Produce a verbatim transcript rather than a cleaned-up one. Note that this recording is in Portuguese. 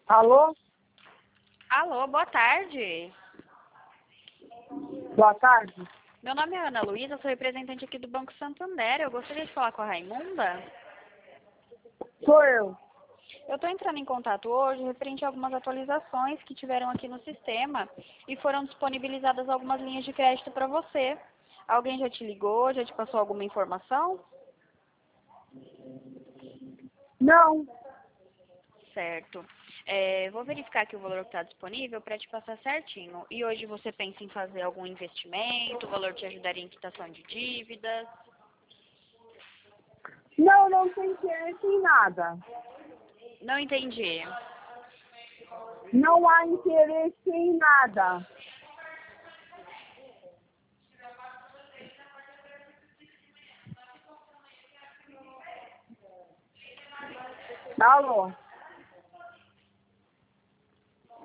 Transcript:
Alô? Alô, boa tarde. Boa tarde. Meu nome é Ana Luísa, sou representante aqui do Banco Santander. Eu gostaria de falar com a Raimunda. Sou eu. Eu estou entrando em contato hoje referente a algumas atualizações que tiveram aqui no sistema e foram disponibilizadas algumas linhas de crédito para você. Alguém já te ligou, já te passou alguma informação? Não. Certo. É, vou verificar aqui o valor que está disponível para te passar certinho. E hoje você pensa em fazer algum investimento? O valor te ajudaria em quitação de dívidas? Não, não tem interesse em nada. Não entendi. Não há interesse em nada. Alô?